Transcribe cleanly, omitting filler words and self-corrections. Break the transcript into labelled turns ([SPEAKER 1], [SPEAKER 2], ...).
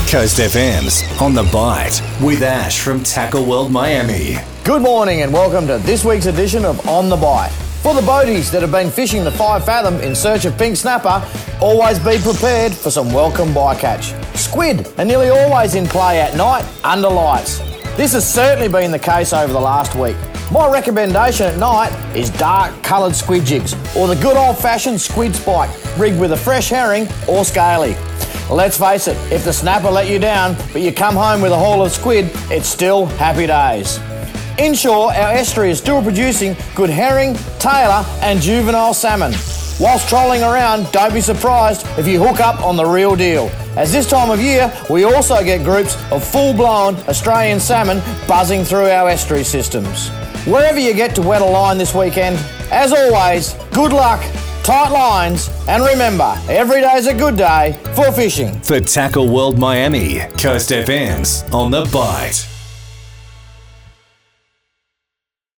[SPEAKER 1] Coast FM's On The Bite with Ash from Tackle World Miami.
[SPEAKER 2] Good morning and welcome to this week's edition of On The Bite. For the boaties that have been fishing the 5 fathom in search of pink snapper, always be prepared for some welcome bycatch. Squid are nearly always in play at night under lights. This has certainly been the case over the last week. My recommendation at night is dark coloured squid jigs or the good old-fashioned squid spike rigged with a fresh herring or scaly. Let's face it, if the snapper let you down but you come home with a haul of squid, it's still happy days. Inshore, our estuary is still producing good herring, tailor and juvenile salmon. Whilst trolling around, don't be surprised if you hook up on the real deal. As this time of year, we also get groups of full-blown Australian salmon buzzing through our estuary systems. Wherever you get to wet a line this weekend, as always, good luck, tight lines, and remember, every day's a good day for fishing.
[SPEAKER 1] For Tackle World Miami, Coast FM's On The Bite.